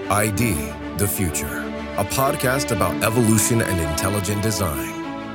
ID the Future, a podcast about evolution and intelligent design.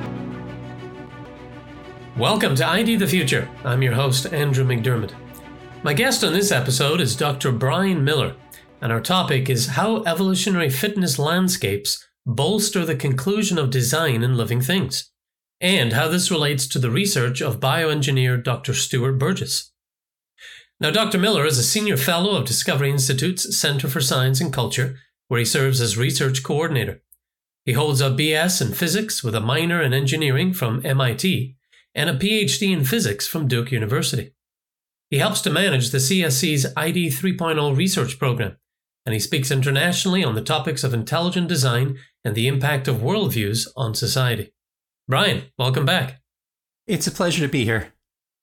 Welcome to ID the Future. I'm your host, Andrew McDermott. My guest on this episode is Dr. Brian Miller, and our topic is how evolutionary fitness landscapes bolster the conclusion of design in living things, and how this relates to the research of bioengineer Dr. Stuart Burgess. Now, Dr. Miller is a senior fellow of Discovery Institute's Center for Science and Culture, where he serves as research coordinator. He holds a BS in physics with a minor in engineering from MIT and a PhD in physics from Duke University. He helps to manage the CSC's ID 3.0 research program, and he speaks internationally on the topics of intelligent design and the impact of worldviews on society. Brian, welcome back. It's a pleasure to be here.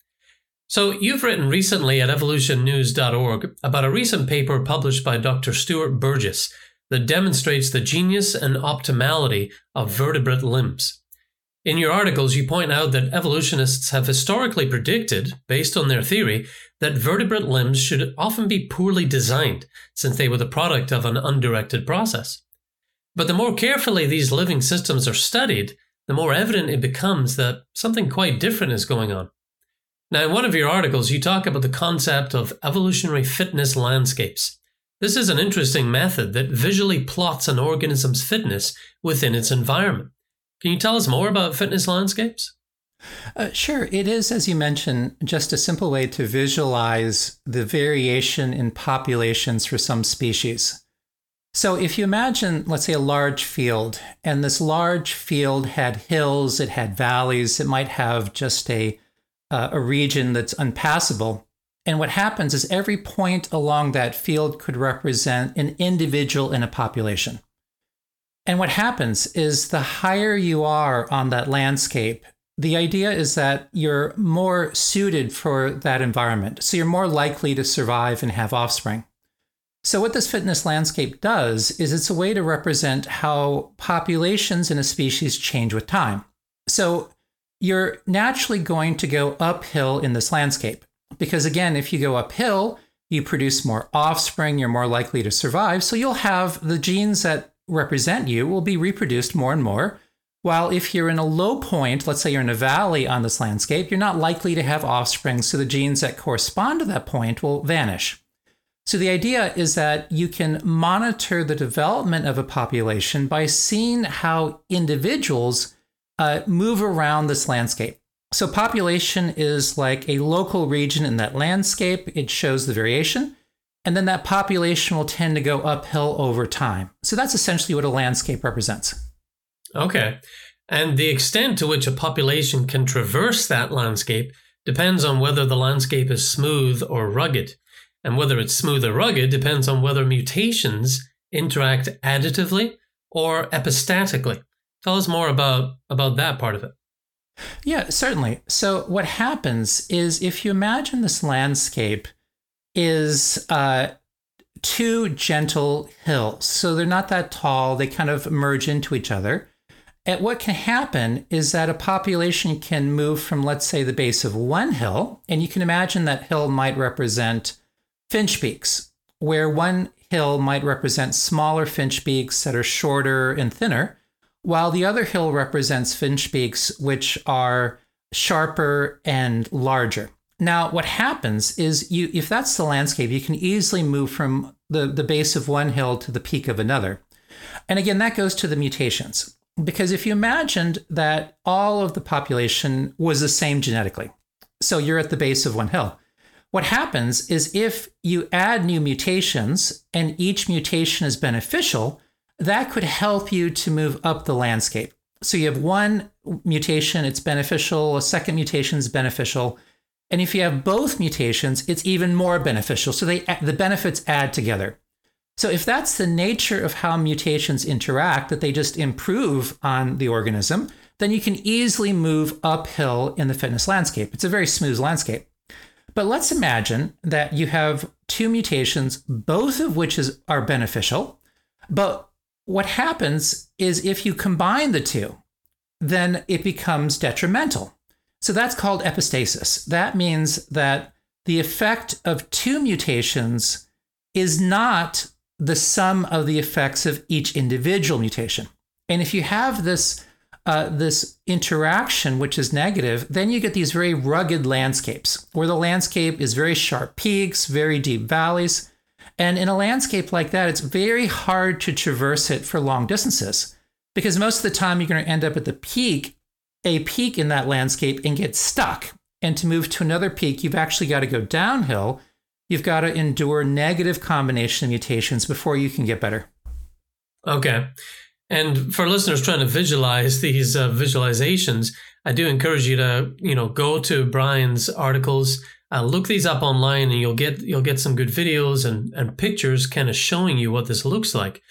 So you've written recently at evolutionnews.org about a recent paper published by Dr. Stuart Burgess that demonstrates the genius and optimality of vertebrate limbs. In your articles, you point out that evolutionists have historically predicted, based on their theory, that vertebrate limbs should often be poorly designed, since they were the product of an undirected process. But the more carefully these living systems are studied, the more evident it becomes that something quite different is going on. Now, in one of your articles, you talk about the concept of evolutionary fitness landscapes. This is an interesting method that visually plots an organism's fitness within its environment. Can you tell us more about fitness landscapes? Sure. It is, as you mentioned, just a simple way to visualize the variation in populations for some species. So if you imagine, let's say, a large field, and this large field had hills, it had valleys, it might have just a region that's unpassable. And what happens is every point along that field could represent an individual in a population. And what happens is the higher you are on that landscape, the idea is that you're more suited for that environment. So you're more likely to survive and have offspring. So what this fitness landscape does is it's a way to represent how populations in a species change with time. So you're naturally going to go uphill in this landscape. Because again, if you go uphill, you produce more offspring, you're more likely to survive. So you'll have the genes that represent you will be reproduced more and more. While if you're in a low point, let's say you're in a valley on this landscape, you're not likely to have offspring. So the genes that correspond to that point will vanish. So the idea is that you can monitor the development of a population by seeing how individuals move around this landscape. So population is like a local region in that landscape. It shows the variation. And then that population will tend to go uphill over time. So that's essentially what a landscape represents. Okay. And the extent to which a population can traverse that landscape depends on whether the landscape is smooth or rugged. And whether it's smooth or rugged depends on whether mutations interact additively or epistatically. Tell us more about that part of it. Yeah, certainly. So what happens is if you imagine this landscape is two gentle hills. So they're not that tall. They kind of merge into each other. And what can happen is that a population can move from, let's say, the base of one hill. And you can imagine that hill might represent finch beaks, where one hill might represent smaller finch beaks that are shorter and thinner, while the other hill represents finch beaks, which are sharper and larger. Now, what happens is if that's the landscape, you can easily move from the base of one hill to the peak of another. And again, that goes to the mutations. Because if you imagined that all of the population was the same genetically, so you're at the base of one hill, what happens is if you add new mutations and each mutation is beneficial, that could help you to move up the landscape. So you have one mutation, it's beneficial, a second mutation is beneficial. And if you have both mutations, it's even more beneficial. So the benefits add together. So if that's the nature of how mutations interact, that they just improve on the organism, then you can easily move uphill in the fitness landscape. It's a very smooth landscape. But let's imagine that you have two mutations, both of which are beneficial. But what happens is if you combine the two, then it becomes detrimental. So that's called epistasis. That means that the effect of two mutations is not the sum of the effects of each individual mutation. And if you have this interaction, which is negative, then you get these very rugged landscapes where the landscape is very sharp peaks, very deep valleys. And in a landscape like that, it's very hard to traverse it for long distances because most of the time you're going to end up at a peak in that landscape and get stuck. And to move to another peak, you've actually got to go downhill. You've got to endure negative combination of mutations before you can get better. Okay. And for listeners trying to visualize these visualizations, I do encourage you to, go to Brian's articles, look these up online, and you'll get some good videos and pictures kind of showing you what this looks like.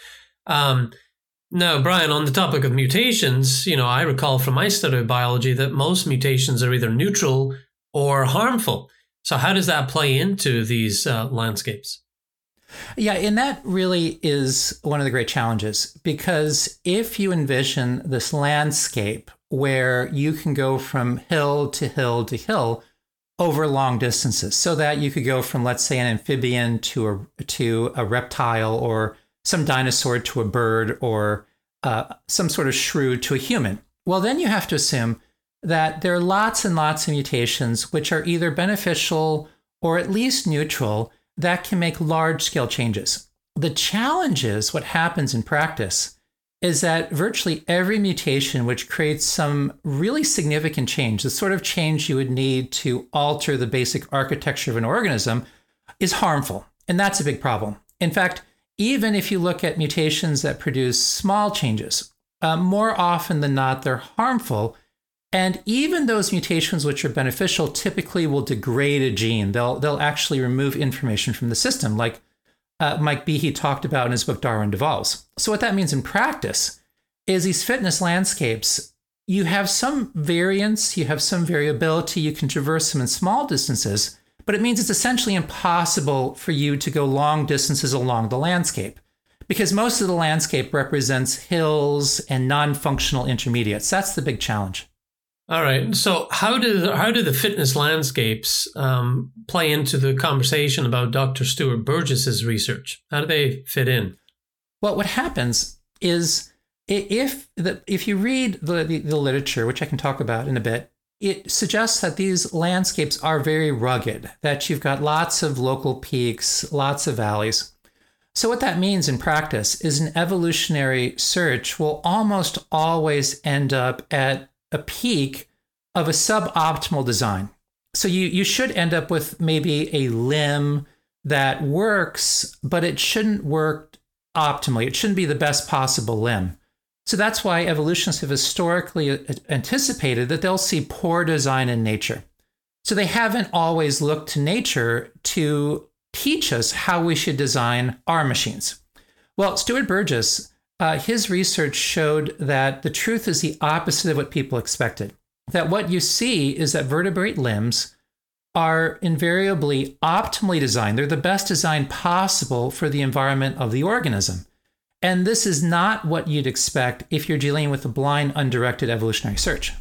Now, Brian, on the topic of mutations, I recall from my study of biology that most mutations are either neutral or harmful. So how does that play into these landscapes? Yeah, and that really is one of the great challenges, because if you envision this landscape where you can go from hill to hill to hill over long distances, so that you could go from, let's say, an amphibian to a reptile, or some dinosaur to a bird, or some sort of shrew to a human, well, then you have to assume that there are lots and lots of mutations which are either beneficial or at least neutral that can make large-scale changes. The challenge is what happens in practice is that virtually every mutation which creates some really significant change, the sort of change you would need to alter the basic architecture of an organism, is harmful. And that's a big problem. In fact, even if you look at mutations that produce small changes, more often than not, they're harmful. And even those mutations which are beneficial typically will degrade a gene. They'll actually remove information from the system, like Mike Behe talked about in his book, Darwin Devolves. So what that means in practice is these fitness landscapes, you have some variance, you have some variability, you can traverse them in small distances, but it means it's essentially impossible for you to go long distances along the landscape, because most of the landscape represents hills and non-functional intermediates. That's the big challenge. All right. So how do the fitness landscapes play into the conversation about Dr. Stuart Burgess's research? How do they fit in? Well, what happens is if you read the literature, which I can talk about in a bit, it suggests that these landscapes are very rugged, that you've got lots of local peaks, lots of valleys. So what that means in practice is an evolutionary search will almost always end up at a peak of a suboptimal design. So you should end up with maybe a limb that works, but it shouldn't work optimally. It shouldn't be the best possible limb. So that's why evolutionists have historically anticipated that they'll see poor design in nature. So they haven't always looked to nature to teach us how we should design our machines. Well, Stuart Burgess, his research showed that the truth is the opposite of what people expected. That what you see is that vertebrate limbs are invariably optimally designed. They're the best design possible for the environment of the organism. And this is not what you'd expect if you're dealing with a blind, undirected evolutionary search.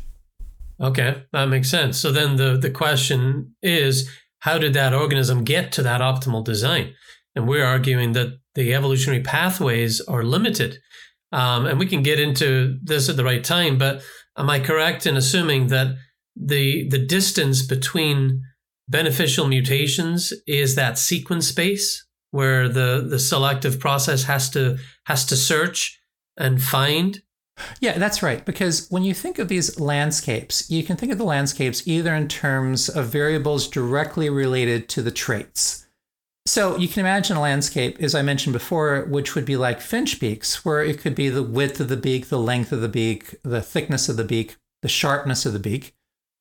Okay, that makes sense. So then the question is, how did that organism get to that optimal design? And we're arguing that the evolutionary pathways are limited. And we can get into this at the right time, but am I correct in assuming that the distance between beneficial mutations is that sequence space where the selective process has to search and find? Yeah, that's right. Because when you think of these landscapes, you can think of the landscapes either in terms of variables directly related to the traits. So you can imagine a landscape, as I mentioned before, which would be like finch beaks, where it could be the width of the beak, the length of the beak, the thickness of the beak, the sharpness of the beak.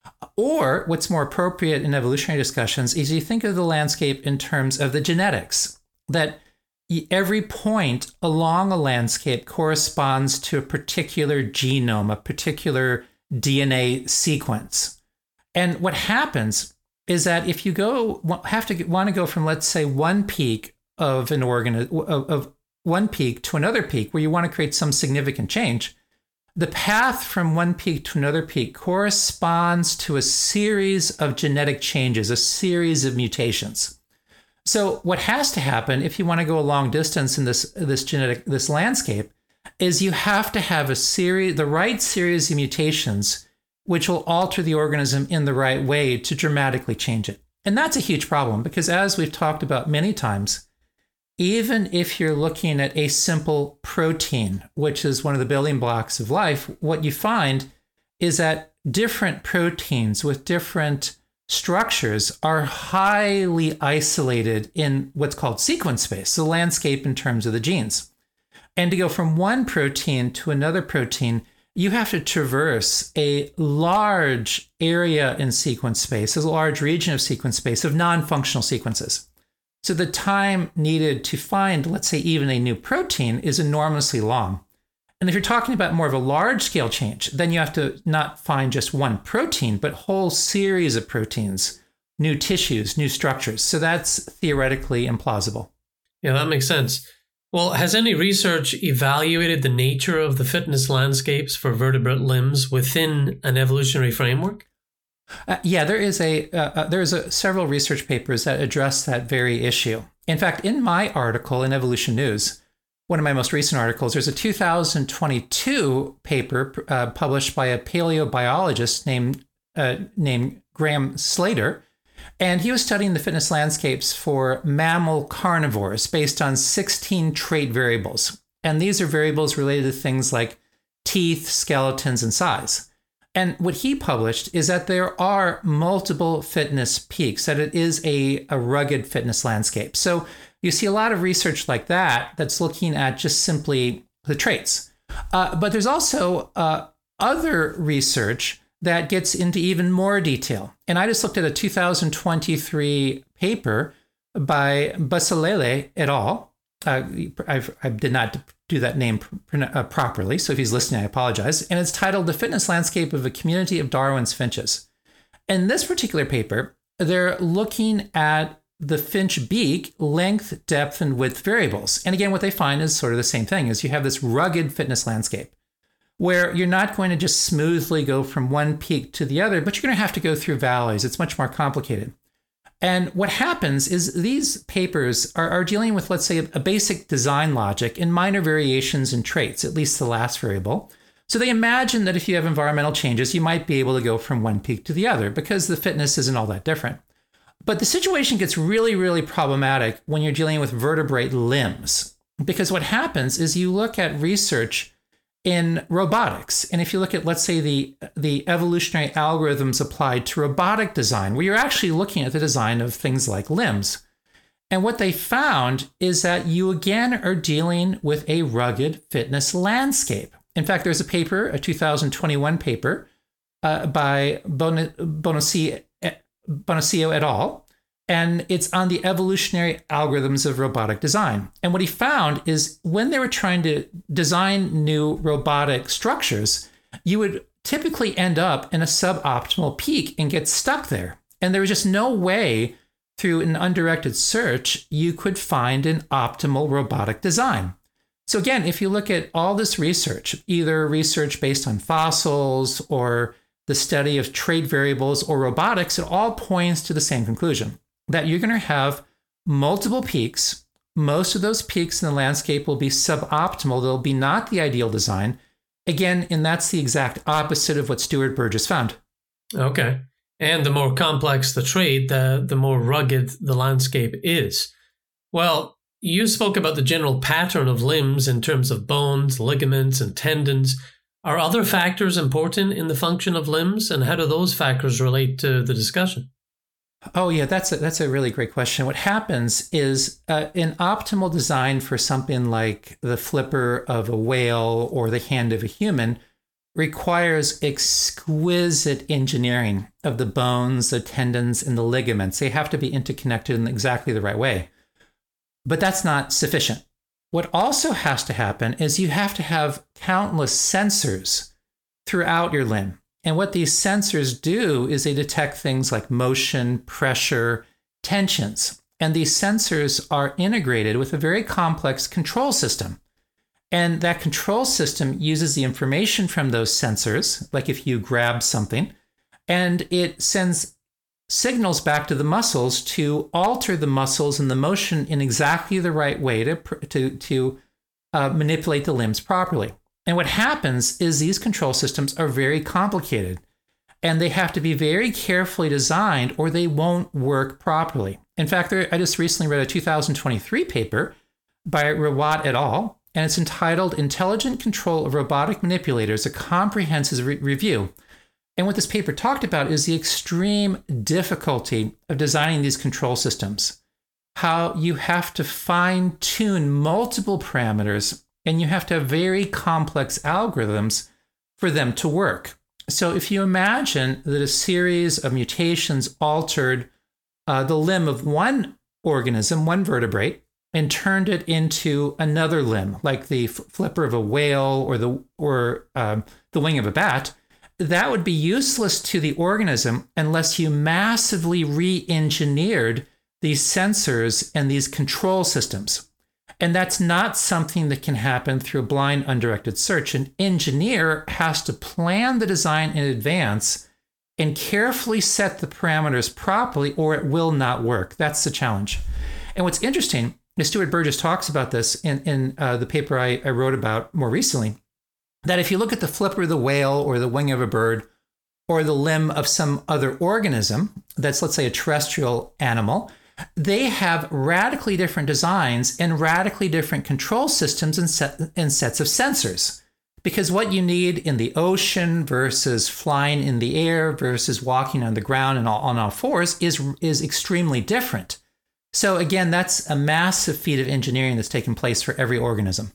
Or what's more appropriate in evolutionary discussions is you think of the landscape in terms of the genetics, that every point along a landscape corresponds to a particular genome, a particular DNA sequence. And what happens is that if you want to go from, let's say, one peak of an of one peak to another peak where you want to create some significant change, the path from one peak to another peak corresponds to a series of genetic changes, a series of mutations. So what has to happen if you want to go a long distance in this landscape is you have to have the right series of mutations which will alter the organism in the right way to dramatically change it. And that's a huge problem because, as we've talked about many times, even if you're looking at a simple protein, which is one of the building blocks of life, what you find is that different proteins with different structures are highly isolated in what's called sequence space, the landscape in terms of the genes. And to go from one protein to another protein, you have to traverse a large area in sequence space, a large region of sequence space of non-functional sequences. So the time needed to find, let's say, even a new protein is enormously long. And if you're talking about more of a large scale change, then you have to not find just one protein, but whole series of proteins, new tissues, new structures. So that's theoretically implausible. Yeah, that makes sense. Well, has any research evaluated the nature of the fitness landscapes for vertebrate limbs within an evolutionary framework? Yeah, there is several research papers that address that very issue. In fact, in my article in Evolution News, one of my most recent articles, there's a 2022 paper published by a paleobiologist named Graham Slater. And he was studying the fitness landscapes for mammal carnivores based on 16 trait variables. And these are variables related to things like teeth, skeletons, and size. And what he published is that there are multiple fitness peaks, that it is a rugged fitness landscape. So you see a lot of research like that that's looking at just simply the traits. But there's also other research that gets into even more detail. And I just looked at a 2023 paper by Basalele et al. I did not do that name properly, so if he's listening, I apologize. And it's titled The Fitness Landscape of a Community of Darwin's Finches. In this particular paper, they're looking at the finch beak length, depth, and width variables. And again, what they find is sort of the same thing, is you have this rugged fitness landscape where you're not going to just smoothly go from one peak to the other, but you're going to have to go through valleys. It's much more complicated. And what happens is these papers are dealing with, let's say, a basic design logic and minor variations in traits, at least the last variable. So they imagine that if you have environmental changes, you might be able to go from one peak to the other because the fitness isn't all that different. But the situation gets really, really problematic when you're dealing with vertebrate limbs, because what happens is you look at research in robotics. And if you look at, let's say, the evolutionary algorithms applied to robotic design, where you're actually looking at the design of things like limbs. And what they found is that you again are dealing with a rugged fitness landscape. In fact, there's a paper, a 2021 paper by Bonocio et al., and it's on the evolutionary algorithms of robotic design. And what he found is when they were trying to design new robotic structures, you would typically end up in a suboptimal peak and get stuck there. And there was just no way through an undirected search you could find an optimal robotic design. So again, if you look at all this research, either research based on fossils or the study of trait variables or robotics, it all points to the same conclusion, that you're going to have multiple peaks. Most of those peaks in the landscape will be suboptimal. They'll be not the ideal design. Again, and that's the exact opposite of what Stuart Burgess found. Okay. And the more complex the trait, the more rugged the landscape is. Well, you spoke about the general pattern of limbs in terms of bones, ligaments, and tendons. Are other factors important in the function of limbs, and how do those factors relate to the discussion? Oh, yeah, that's a really great question. What happens is an optimal design for something like the flipper of a whale or the hand of a human requires exquisite engineering of the bones, the tendons, and the ligaments. They have to be interconnected in exactly the right way. But that's not sufficient. What also has to happen is you have to have countless sensors throughout your limb. And what these sensors do is they detect things like motion, pressure, tensions. And these sensors are integrated with a very complex control system. And that control system uses the information from those sensors, like if you grab something, and it sends signals back to the muscles to alter the muscles and the motion in exactly the right way to manipulate the limbs properly. And what happens is these control systems are very complicated, and they have to be very carefully designed or they won't work properly. In fact, I just recently read a 2023 paper by Rawat et al., and it's entitled Intelligent Control of Robotic Manipulators, a Comprehensive Review. And what this paper talked about is the extreme difficulty of designing these control systems, how you have to fine-tune multiple parameters, and you have to have very complex algorithms for them to work. So if you imagine that a series of mutations altered the limb of one organism, one vertebrate, and turned it into another limb, like the flipper of a whale or the wing of a bat, that would be useless to the organism unless you massively re-engineered these sensors and these control systems. And that's not something that can happen through a blind, undirected search. An engineer has to plan the design in advance and carefully set the parameters properly, or it will not work. That's the challenge. And what's interesting, Stuart Burgess talks about this in the paper I wrote about more recently, that if you look at the flipper of the whale or the wing of a bird or the limb of some other organism that's, let's say, a terrestrial animal, they have radically different designs and radically different control systems and sets of sensors. Because what you need in the ocean versus flying in the air versus walking on the ground and on all fours is extremely different. So again, that's a massive feat of engineering that's taking place for every organism.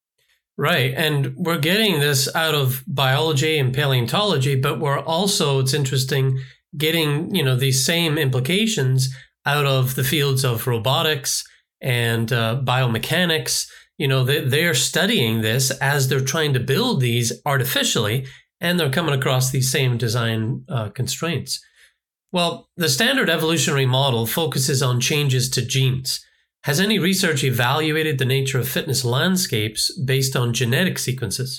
Right. And we're getting this out of biology and paleontology, but we're also, it's interesting, getting, these same implications out of the fields of robotics and biomechanics. They're studying this as they're trying to build these artificially, and they're coming across these same design constraints. Well, the standard evolutionary model focuses on changes to genes. Has any research evaluated the nature of fitness landscapes based on genetic sequences?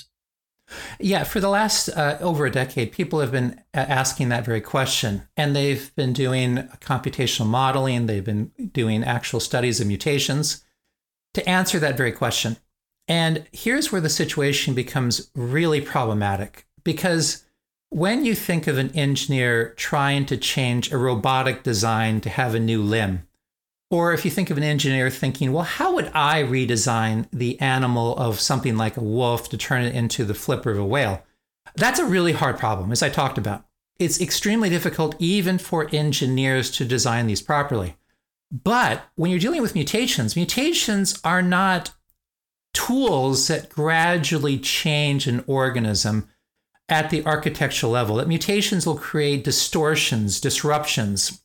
Yeah, for the last over a decade, people have been asking that very question. And they've been doing computational modeling. They've been doing actual studies of mutations to answer that very question. And here's where the situation becomes really problematic. Because when you think of an engineer trying to change a robotic design to have a new limb, or if you think of an engineer thinking, well, how would I redesign the animal of something like a wolf to turn it into the flipper of a whale? That's a really hard problem, as I talked about. It's extremely difficult even for engineers to design these properly. But when you're dealing with mutations are not tools that gradually change an organism at the architectural level. That mutations will create distortions, disruptions.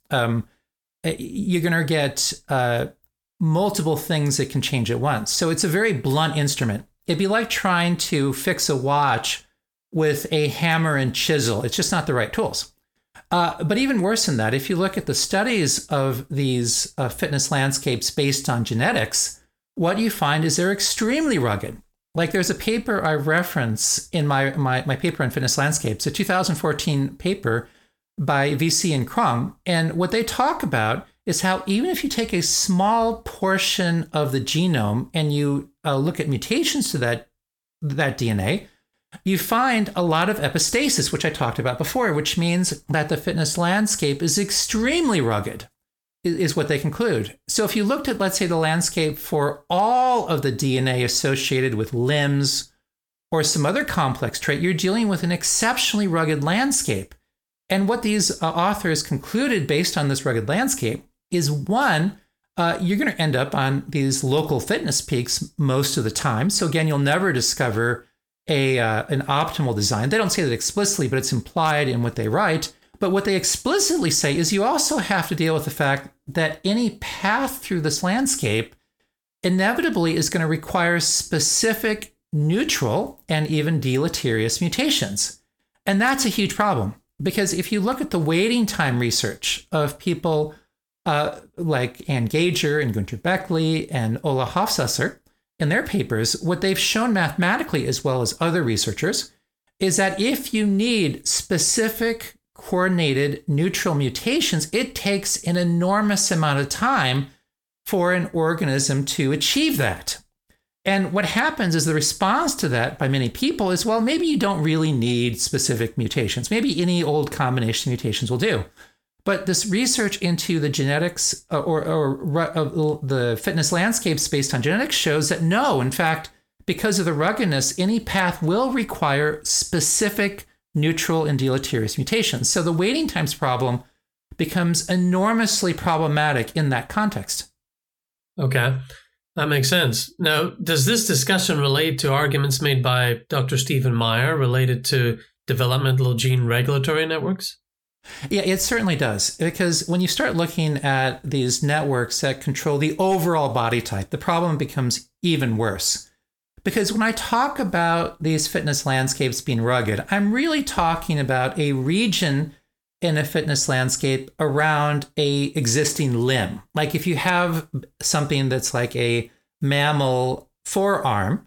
You're going to get multiple things that can change at once. So it's a very blunt instrument. It'd be like trying to fix a watch with a hammer and chisel. It's just not the right tools. But even worse than that, if you look at the studies of these fitness landscapes based on genetics, what you find is they're extremely rugged. Like there's a paper I reference in my paper on fitness landscapes, a 2014 paper by VC and Krung. And what they talk about is how even if you take a small portion of the genome and you look at mutations to that DNA, you find a lot of epistasis, which I talked about before, which means that the fitness landscape is extremely rugged, is what they conclude. So if you looked at, let's say, the landscape for all of the DNA associated with limbs or some other complex trait, you're dealing with an exceptionally rugged landscape. And what these authors concluded based on this rugged landscape is, one, you're going to end up on these local fitness peaks most of the time. So again, you'll never discover an optimal design. They don't say that explicitly, but it's implied in what they write. But what they explicitly say is you also have to deal with the fact that any path through this landscape inevitably is going to require specific neutral and even deleterious mutations. And that's a huge problem. Because if you look at the waiting time research of people like Anne Gager and Günter Beckley and Ola Hofsasser in their papers, what they've shown mathematically as well as other researchers is that if you need specific coordinated neutral mutations, it takes an enormous amount of time for an organism to achieve that. And what happens is the response to that by many people is, well, maybe you don't really need specific mutations. Maybe any old combination of mutations will do. But this research into the genetics or the fitness landscapes based on genetics shows that no, in fact, because of the ruggedness, any path will require specific neutral and deleterious mutations. So the waiting times problem becomes enormously problematic in that context. Okay. That makes sense. Now, does this discussion relate to arguments made by Dr. Stephen Meyer related to developmental gene regulatory networks? Yeah, it certainly does. Because when you start looking at these networks that control the overall body type, the problem becomes even worse. Because when I talk about these fitness landscapes being rugged, I'm really talking about a region in a fitness landscape around a existing limb. Like if you have something that's like a mammal forearm,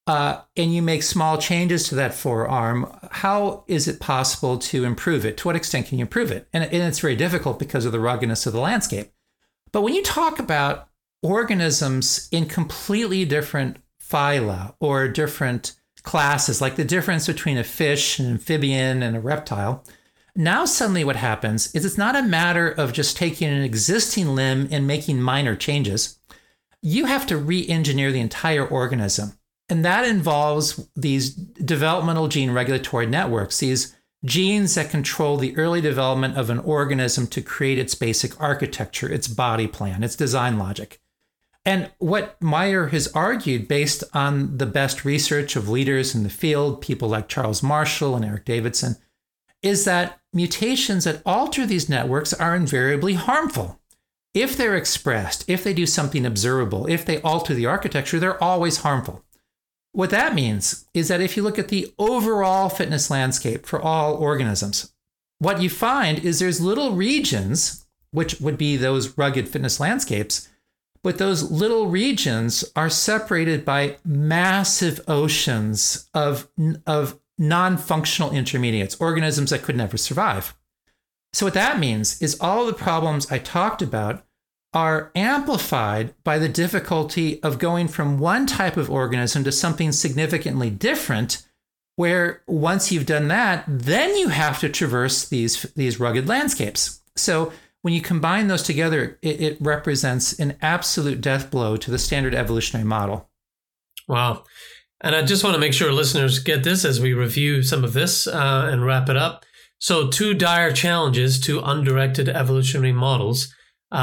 and you make small changes to that forearm, how is it possible to improve it? To what extent can you improve it? And it's very difficult because of the ruggedness of the landscape. But when you talk about organisms in completely different phyla or different classes, like the difference between a fish, an amphibian, and a reptile, now suddenly what happens is it's not a matter of just taking an existing limb and making minor changes. You have to re-engineer the entire organism. And that involves these developmental gene regulatory networks, these genes that control the early development of an organism to create its basic architecture, its body plan, its design logic. And what Meyer has argued, based on the best research of leaders in the field, people like Charles Marshall and Eric Davidson, is that mutations that alter these networks are invariably harmful. If they're expressed, if they do something observable, if they alter the architecture, they're always harmful. What that means is that if you look at the overall fitness landscape for all organisms, what you find is there's little regions, which would be those rugged fitness landscapes, but those little regions are separated by massive oceans of non-functional intermediates, organisms that could never survive. So what that means is all the problems I talked about are amplified by the difficulty of going from one type of organism to something significantly different, where once you've done that, then you have to traverse these rugged landscapes. So when you combine those together, it represents an absolute death blow to the standard evolutionary model. Wow. And I just want to make sure listeners get this as we review some of this and wrap it up. So 2 dire challenges to undirected evolutionary models.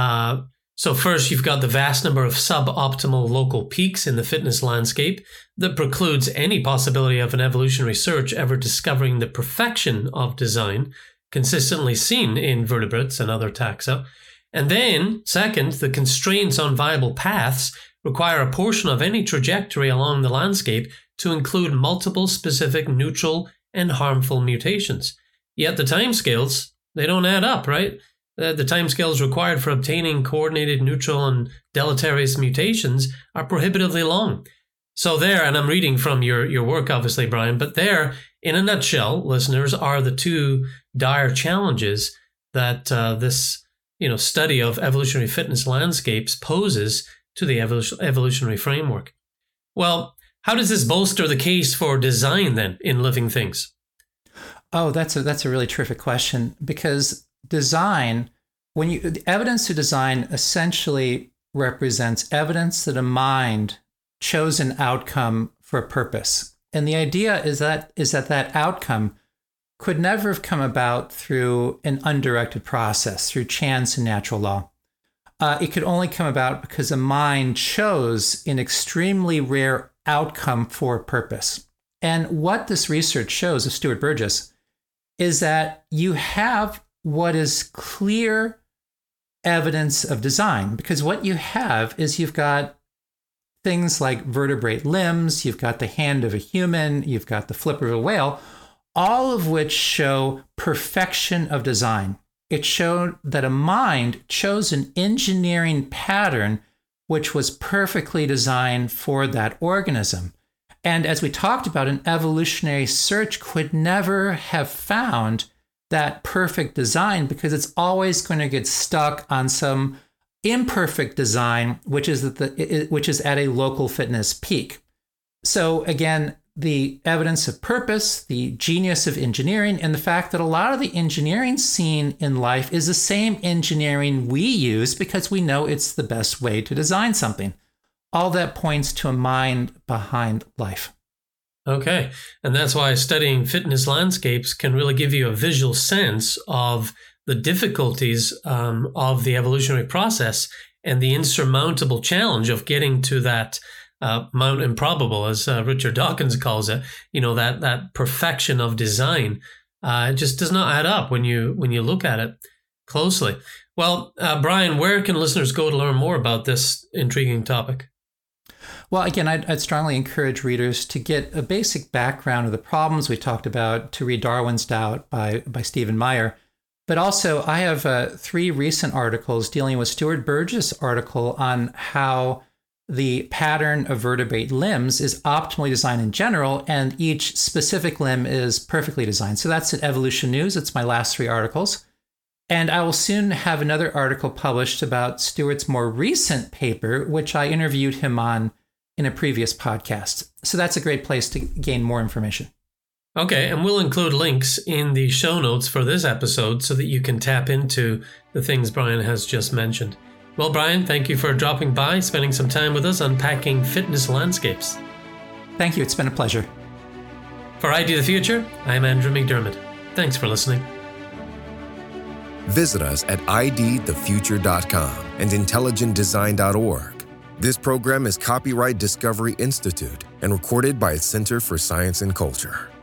So first, you've got the vast number of suboptimal local peaks in the fitness landscape that precludes any possibility of an evolutionary search ever discovering the perfection of design consistently seen in vertebrates and other taxa. And then, second, the constraints on viable paths require a portion of any trajectory along the landscape to include multiple specific neutral and harmful mutations. Yet the timescales, they don't add up, right? The timescales required for obtaining coordinated neutral and deleterious mutations are prohibitively long. So there, and I'm reading from your work, obviously, Brian, but there, in a nutshell, listeners, are the 2 dire challenges that this study of evolutionary fitness landscapes poses to the evolutionary framework. Well, how does this bolster the case for design then in living things? Oh, that's a really terrific question, because design, the evidence to design essentially represents evidence that a mind chose an outcome for a purpose. And the idea is that outcome could never have come about through an undirected process, through chance and natural law. It could only come about because a mind chose an extremely rare outcome for a purpose. And what this research shows of Stuart Burgess is that you have what is clear evidence of design, because what you have is you've got things like vertebrate limbs, you've got the hand of a human, you've got the flipper of a whale, all of which show perfection of design. It showed that a mind chose an engineering pattern which was perfectly designed for that organism. And as we talked about, an evolutionary search could never have found that perfect design because it's always going to get stuck on some imperfect design, which is at a local fitness peak. So again, the evidence of purpose, the genius of engineering, and the fact that a lot of the engineering seen in life is the same engineering we use because we know it's the best way to design something. All that points to a mind behind life. Okay. And that's why studying fitness landscapes can really give you a visual sense of the difficulties of the evolutionary process and the insurmountable challenge of getting to that Mount Improbable, as Richard Dawkins calls it, that perfection of design. It just does not add up when you look at it closely. Well, Brian, where can listeners go to learn more about this intriguing topic? Well, again, I'd strongly encourage readers to get a basic background of the problems we talked about, to read Darwin's Doubt by Stephen Meyer. But also, I have 3 recent articles dealing with Stuart Burgess' article on how the pattern of vertebrate limbs is optimally designed in general, and each specific limb is perfectly designed. So that's at Evolution News. It's my last 3 articles. And I will soon have another article published about Stuart's more recent paper, which I interviewed him on in a previous podcast. So that's a great place to gain more information. Okay, and we'll include links in the show notes for this episode so that you can tap into the things Brian has just mentioned. Well, Brian, thank you for dropping by, spending some time with us unpacking fitness landscapes. Thank you. It's been a pleasure. For ID the Future, I'm Andrew McDermott. Thanks for listening. Visit us at idthefuture.com and intelligentdesign.org. This program is copyright Discovery Institute and recorded by its Center for Science and Culture.